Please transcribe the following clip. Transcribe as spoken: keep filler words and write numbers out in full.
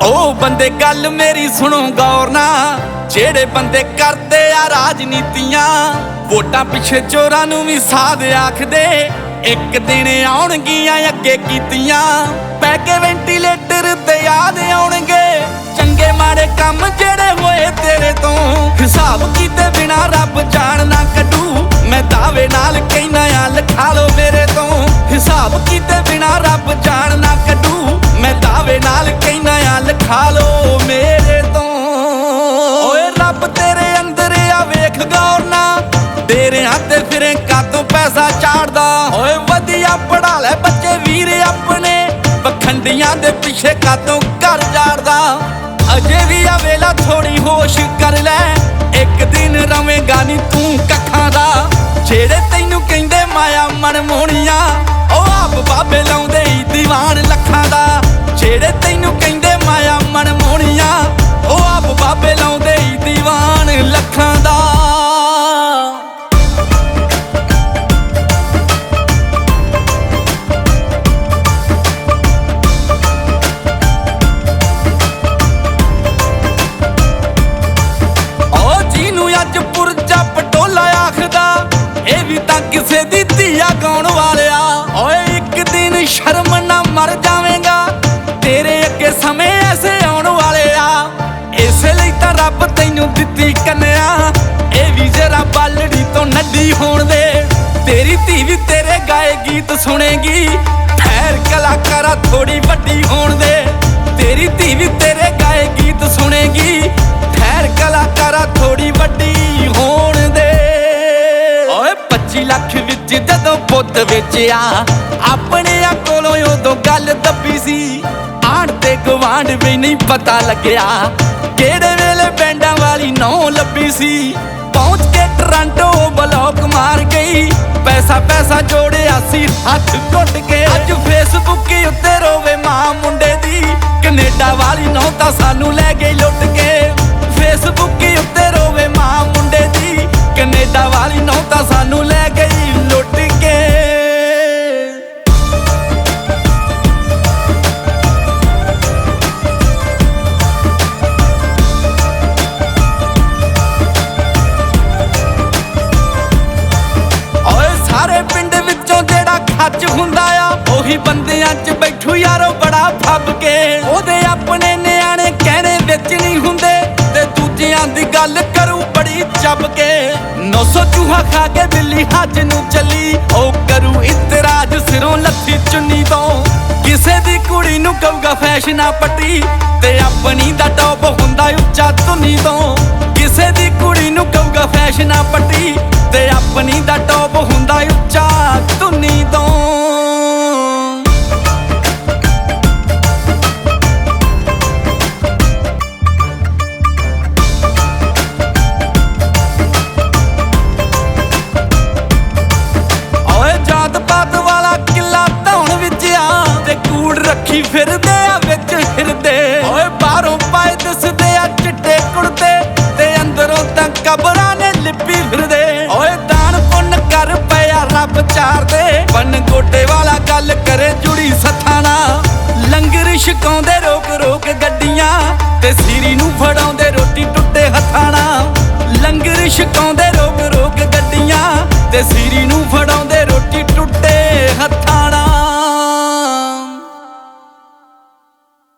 ओ बंदे गल मेरी सुनो गौर ना, जेड़े बंदे करदे आ राजनीतियां, वोटां पिछे चोरां नूं भी साध आखदे, एक दिन आउणगियां अगे कीतियां, पै के वेंटीलेटर ते याद आउणगे चंगे माड़े कम जेड़े होए तेरे तो। हिसाब कीते बिना रब जान ना कढू, मैं दावे नाल कहना आ लिखा लो मेरे तो। हिसाब कीते बिना रब जान ना कढू, मैं दावे नाल कहना आ लिखा लो मेरे तो। ओए रब तेरे अंदर आ वेख गौर ना, तेरे हाथे फिरे कातों पैसा चाड़दा। ओए वधिया पढ़ा ले बच्चे वीर अपने, पखंडियां दे पिछे कातों घर जाड़दा। अजे भी आ वेला थोड़ी होश कर ले, एक दिन रवेगा नी तू कखां दा। जेड़े तैनू कहंदे माया मनमोहणियां, ओ आप बाबे लाउंदे ही दीवान लखां दा। जेड़े तैनू कहंदे माया मनमोहणियां, ओ आप बाबे लाउंदे ही दीवान लखां दा। किसे दी धीया गाउण वालिया, ओए एक दिन शर्म ना मर जावेगा, तेरे अगे समय ऐसे आउण वाले आ। इसे लई तां रब तैनू दित्ती कन्या, ए भी जरा बालड़ी तो नड्डी होण दे। तेरी धी भी तेरे गाए गीत सुनेगी, ठहर कलाकारा थोड़ी वड्डी होण दे। तेरी धी भी तेरे गाए गीत सुनेगी, ठहर कलाकारा थोड़ी वड्डी होण दे। पच्ची लख विच जदों पुत वेचिया, अपने कोलों उदों गल दब्बी सी। आड़ ते गवांढ भी नहीं पता लग्या, केड़े वेले बैंडां वाली नौ लब्बी सी। पहुंच के टोरंटो ब्लॉक मार गई, पैसा पैसा जोड़िया सी हथ घुट के। अज फेसबुक उत्ते रोवे मां मुंडे दी, कनेडा वाली नौ तां सानू लै गई लुट के। फेसबुक उत्ते रोवे मां मुंडे दी, कनेडा वाली नौ तां सानू लै गई लुट के। ओए सारे पिंड विचों जेड़ा खच हुंदा आ, ओही बंदियां च बैठू यारो बड़ा फब के। ओदे अपने न्याणे कहने विच नहीं हुंदे, ते दूजियां दी गल करू बड़ी चब के। नौ सौ चूहा खा के बिल्ली हज नू चली, ओ करू इतराज सिरों लत्थी चुन्नी तो। किसे दी कुड़ी नू कहूगा फैशना पट्टी, ते अपनी दा टॉप हुंदा उच्चा धुनी तो। किसे दी कुड़ी नू कहूगा फैशना पट्टी, ते अपनी दा टॉप हुंदा उच्चा धुनी तो। रखी फिरदे आ विच हिरदे, ओए बाहरों पाए दिसदे आ चिट्टे कुड़ते, ते अंदरों तां कबरां ने लिपी फिरदे। ओए दान पुन्न कर पिया रब चार दे, बन गोटे वाला गल करे जुड़ी सथाना। लंगर छकाउंदे रोक रोक गड्डियां, ते सीरी नूं फड़ाउंदे रोटी टुट्टे हथाना। लंगर छकाउंदे रोक रोक गड्डियां, ते सीरी नूं फड़ाउंदे रोटी टुट्टे हथाना।